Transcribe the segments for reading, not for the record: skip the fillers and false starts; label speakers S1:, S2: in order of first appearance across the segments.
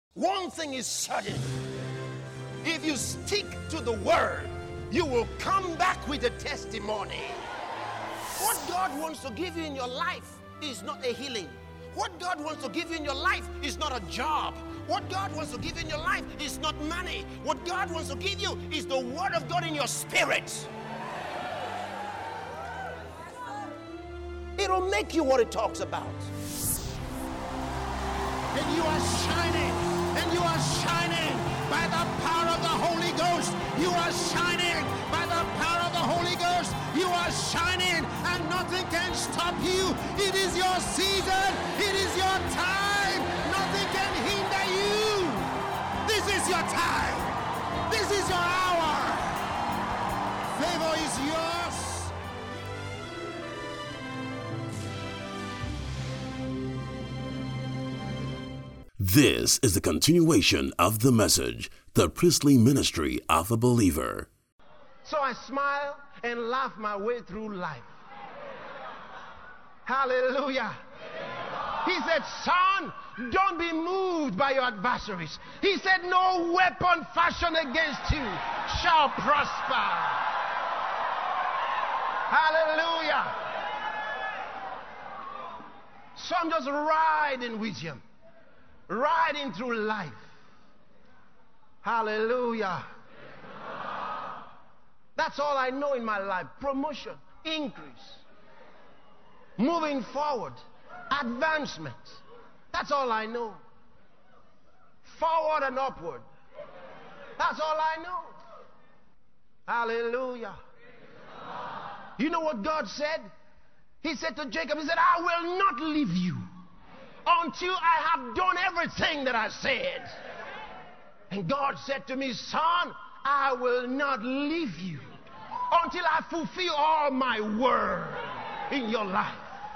S1: One thing is certain. If you stick to the word, you will come back with a testimony. What God wants to give you in your life is not a healing. What God wants to give you in your life is not a job. What God wants to give you in your life is not money. What God wants to give you is the word of God in your spirit. It'll make you what it talks about.
S2: And you are shining. And you are shining by the power of the Holy Ghost. You are shining by the power of the Holy Ghost. You are shining and nothing can stop you. It is your season. It is your time. Nothing can hinder you. This is your time. This is your hour. Favor is yours.
S3: This is the continuation of the message, the priestly ministry of a believer.
S1: So I smile and laugh my way through life. Hallelujah. He said, son, don't be moved by your adversaries. He said, no weapon fashioned against you shall prosper. Hallelujah. So I'm just riding with him. Riding through life. Hallelujah. That's all I know in my life. Promotion, increase, moving forward, advancement. That's all I know. Forward and upward. That's all I know. Hallelujah. You know what God said? He said to Jacob, he said, I will not leave you until I have done everything that I said. And God said to me, son, I will not leave you until I fulfill all my word in your life.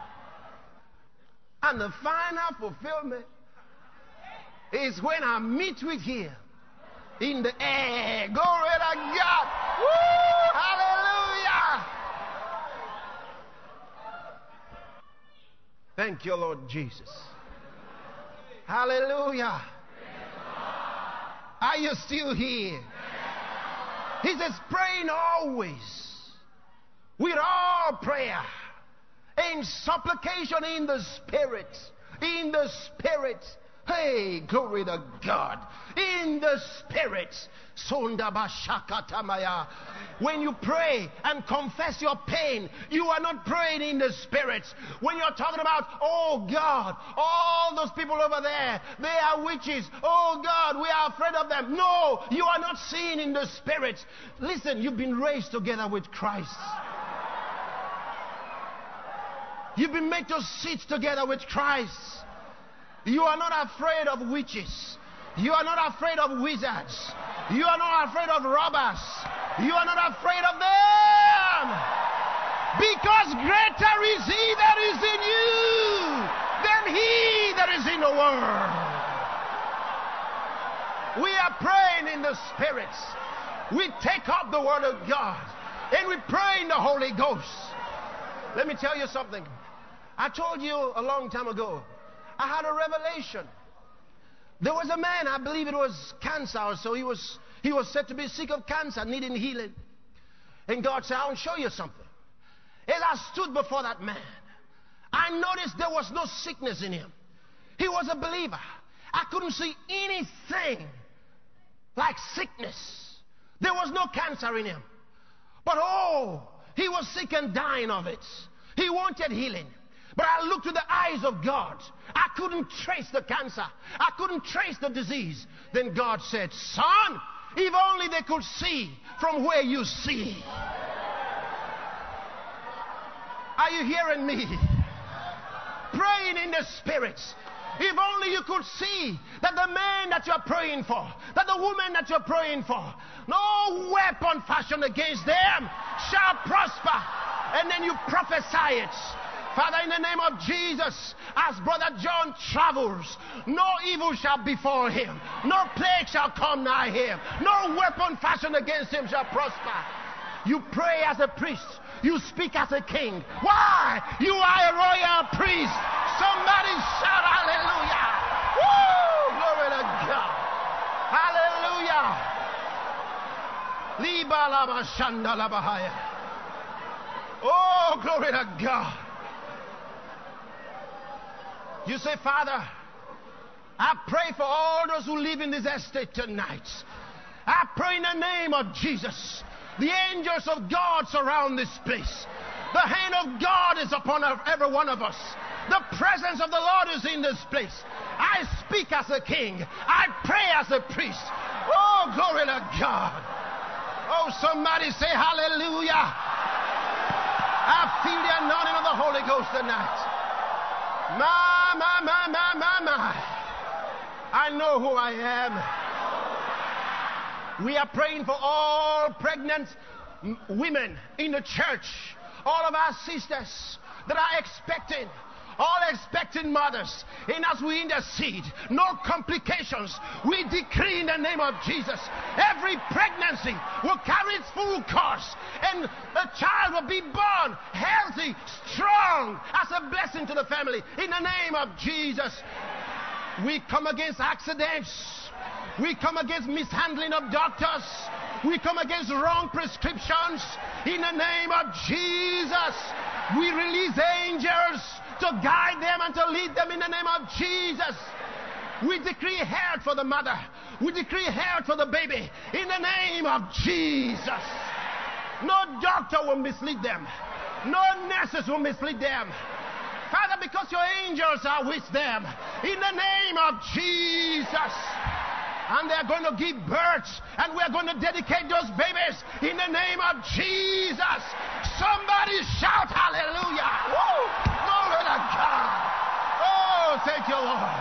S1: And the final fulfillment is when I meet with him in the air. Glory to God. Woo! Hallelujah. Thank you, Lord Jesus. Hallelujah. Are you still here? He says, praying always with all prayer and supplication in the Spirit. In the Spirit. Hey, glory to God. In the Spirit. When you pray and confess your pain, you are not praying in the Spirit. When you're talking about, oh God, all those people over there, they are witches. Oh God, we are afraid of them. No, you are not seeing in the Spirit. Listen, you've been raised together with Christ. You've been made to sit together with Christ. You are not afraid of witches. You are not afraid of wizards. You are not afraid of robbers. You are not afraid of them. Because greater is he that is in you than he that is in the world. We are praying in the Spirit. We take up the Word of God and we pray in the Holy Ghost. Let me tell you something. I told you a long time ago, I had a revelation. There was a man, I believe it was cancer, or so he was said to be sick of cancer, needing healing. And God said, I'll show you something. As I stood before that man, I noticed there was no sickness in him. He was a believer. I couldn't see anything like sickness. There was no cancer in him. But oh, he was sick and dying of it. He wanted healing. But I looked to the eyes of God. I couldn't trace the cancer. I couldn't trace the disease. Then God said, son, if only they could see from where you see. Are you hearing me? Praying in the Spirit. If only you could see that the man that you're praying for, that the woman that you're praying for, no weapon fashioned against them shall prosper. And then you prophesy it. Father, in the name of Jesus, as Brother John travels, no evil shall befall him. No plague shall come nigh him. No weapon fashioned against him shall prosper. You pray as a priest. You speak as a king. Why? You are a royal priest. Somebody shout hallelujah. Woo! Glory to God. Oh, glory to God. You say, Father, I pray for all those who live in this estate tonight. I pray in the name of Jesus. The angels of God surround this place. The hand of God is upon every one of us. The presence of the Lord is in this place. I speak as a king. I pray as a priest. Oh, glory to God. Oh, somebody say hallelujah. I feel the anointing of the Holy Ghost tonight. My. I know who I am. We are praying for all pregnant women in the church. All of our sisters that are expecting. All expecting mothers. And as we intercede, no complications. We decree in the name of Jesus, every pregnancy will carry its full course. And a child will be born healthy, strong, as a blessing to the family. In the name of Jesus. We come against accidents. We come against mishandling of doctors. We come against wrong prescriptions. In the name of Jesus, we release angels to guide them and to lead them in the name of Jesus. We decree health for the mother. We decree health for the baby. In the name of Jesus. No doctor will mislead them. No nurses will mislead them. Father, because your angels are with them. In the name of Jesus. And they're going to give birth. And we're going to dedicate those babies in the name of Jesus. Somebody shout hallelujah. Woo! Glory to God. Oh, thank you, Lord.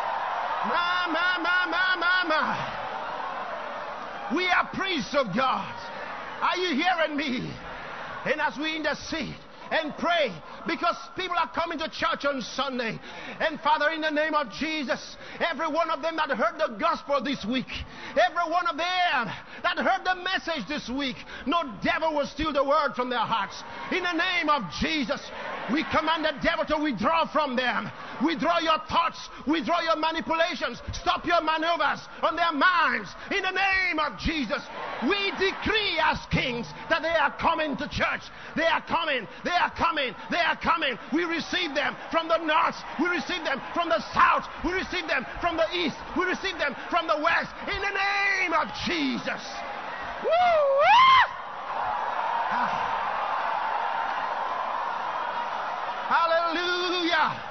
S1: We are priests of God. Are you hearing me? And as we intercede and pray, because people are coming to church on Sunday. And Father, in the name of Jesus, every one of them that heard the gospel this week, every one of them that heard the message this week, no devil will steal the word from their hearts. In the name of Jesus, we command the devil to withdraw from them. Withdraw your thoughts, withdraw your manipulations, stop your maneuvers on their minds. In the name of Jesus, we decree as kings that they are coming to church. They are coming. They are coming. They are coming. We receive them from the north. We receive them from the south. We receive them from the east. We receive them from the west. In the name of Jesus. Woo! Hallelujah.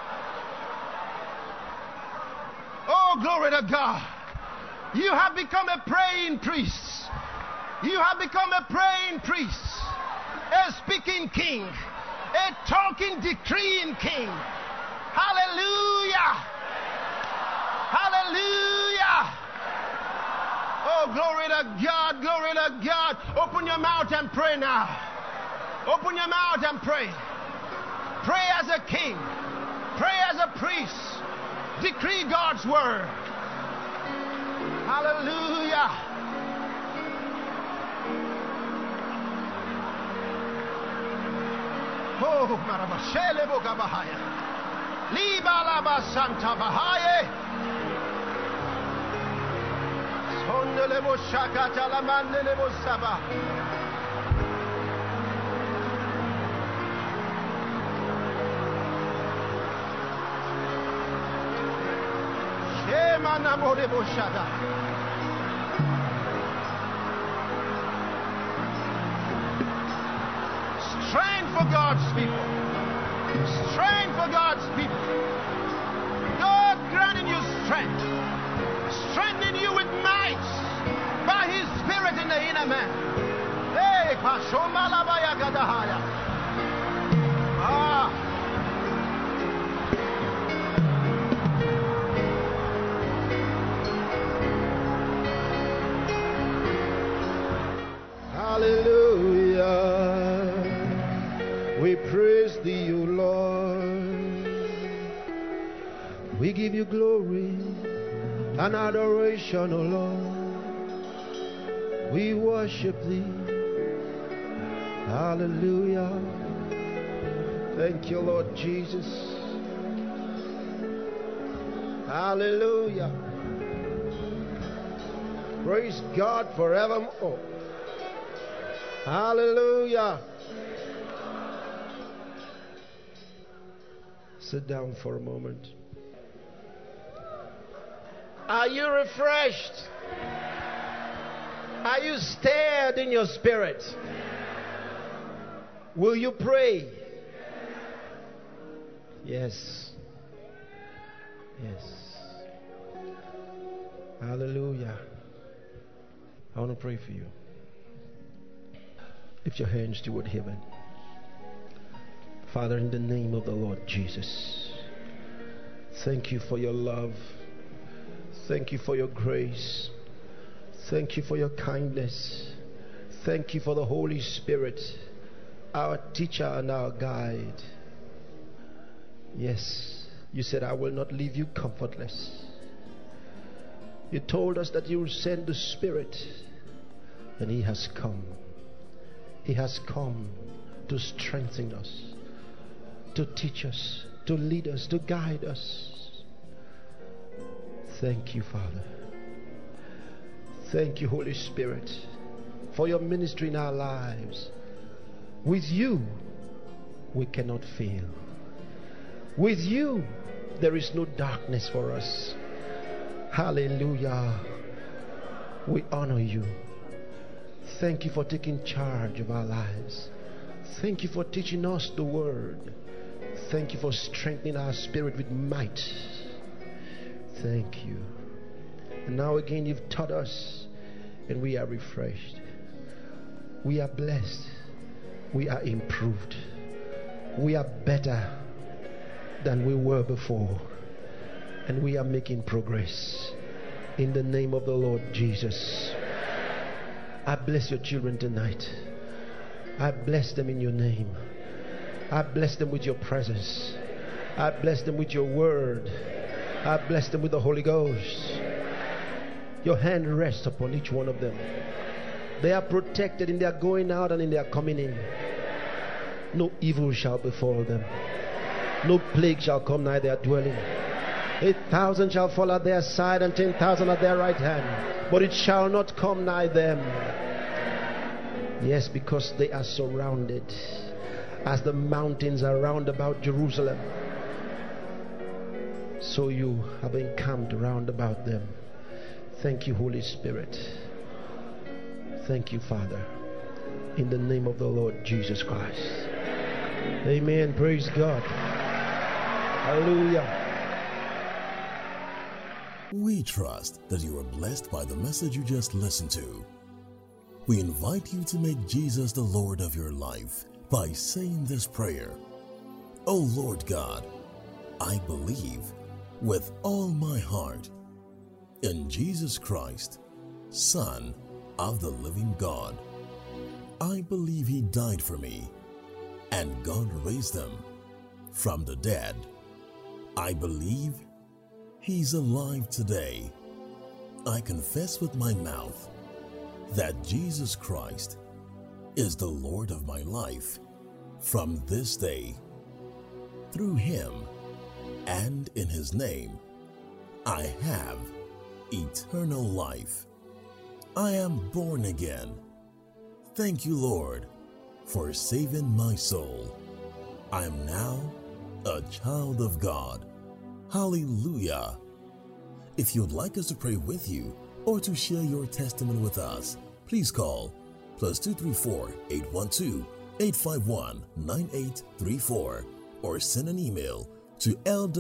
S1: Oh, glory to God. You have become a praying priest. You have become a praying priest. A speaking king. A talking, decreeing king. Hallelujah. Hallelujah. Oh, glory to God. Glory to God. Open your mouth and pray now. Open your mouth and pray. Pray as a king. Pray as a priest. Decree God's word. Hallelujah. Oh, Marabashele Boga Bahaya. Liba Laba Santa Bahaya. Sondelebo Shakata Lamandelebo Saba. Strength for God's people. Strength for God's people. God granting you strength. Strengthening you with might by His Spirit in the inner man. Hey, Pashomalabaya Gadahaya. Ah. Hallelujah. We praise thee, O Lord. We give you glory and adoration, O Lord. We worship thee. Hallelujah. Thank you, Lord Jesus. Hallelujah. Praise God forevermore. Hallelujah. Sit down for a moment. Are you refreshed? Are you stirred in your spirit? Will you pray? Yes. Yes. Hallelujah. I want to pray for you. Lift your hands toward heaven. Father, in the name of the Lord Jesus, thank you for your love. Thank you for your grace. Thank you for your kindness. Thank you for the Holy Spirit, our teacher and our guide. Yes, you said, I will not leave you comfortless. You told us that you will send the Spirit, and He has come. He has come to strengthen us, to teach us, to lead us, to guide us. Thank you, Father. Thank you, Holy Spirit, for your ministry in our lives. With you, we cannot fail. With you, there is no darkness for us. Hallelujah. We honor you. Thank you for taking charge of our lives. Thank you for teaching us the word. Thank you for strengthening our spirit with might. Thank you. And now again, you've taught us, and we are refreshed. We are blessed. We are improved. We are better than we were before. And we are making progress. In the name of the Lord Jesus. I bless your children tonight. I bless them in your name. I bless them with your presence. I bless them with your word. I bless them with the Holy Ghost. Your hand rests upon each one of them. They are protected in their going out and in their coming in. No evil shall befall them. No plague shall come nigh their dwelling. 1,000 shall fall at their side and 10,000 at their right hand, but it shall not come nigh them. Yes, because they are surrounded as the mountains are round about Jerusalem. So you have encamped round about them. Thank you, Holy Spirit. Thank you, Father. In the name of the Lord Jesus Christ. Amen. Praise God. Hallelujah.
S3: We trust that you are blessed by the message you just listened to. We invite you to make Jesus the Lord of your life by saying this prayer. Oh Lord God, I believe with all my heart in Jesus Christ, Son of the living God. I believe He died for me and God raised Him from the dead. I believe He's alive today. I confess with my mouth that Jesus Christ is the Lord of my life from this day. Through Him and in His name, I have eternal life. I am born again. Thank you, Lord, for saving my soul. I am now a child of God. Hallelujah. If you'd like us to pray with you or to share your testimony with us, please call +234 812 851 9834 or send an email to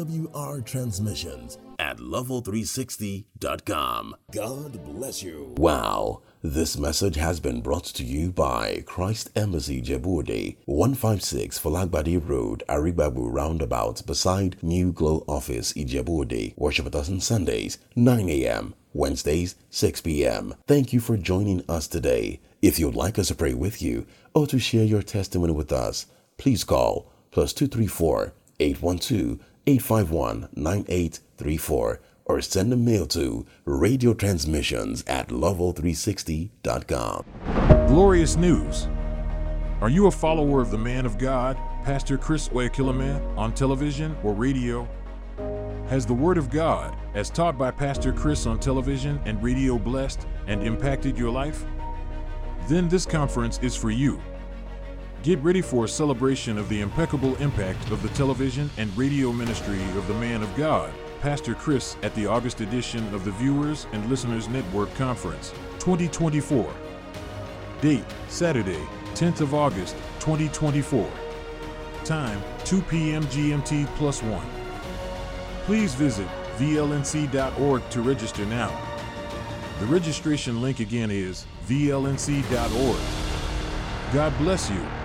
S3: lwrtransmissions@level360.com. God bless you. Wow. This message has been brought to you by Christ Embassy Djibouti, 156 Falagbadi Road, Aribabu Roundabout, beside New Glow Office, Djibouti. Worship with us on Sundays, 9 a.m., Wednesdays, 6 p.m. Thank you for joining us today. If you'd like us to pray with you or to share your testimony with us, please call +234 812 851 9834 or send a mail to radiotransmissions@level360.com.
S4: Glorious news. Are you a follower of the man of God, Pastor Chris Oyakhilome, on television or radio? Has the Word of God, as taught by Pastor Chris on television and radio, blessed and impacted your life? then this conference is for you. Get ready for a celebration of the impeccable impact of the television and radio ministry of the man of God, Pastor Chris, at the August edition of the Viewers and Listeners Network Conference 2024. Date, Saturday, 10th of August, 2024. Time, 2 p.m. GMT +1. Please visit vlnc.org to register now. The registration link again is vlnc.org. God bless you.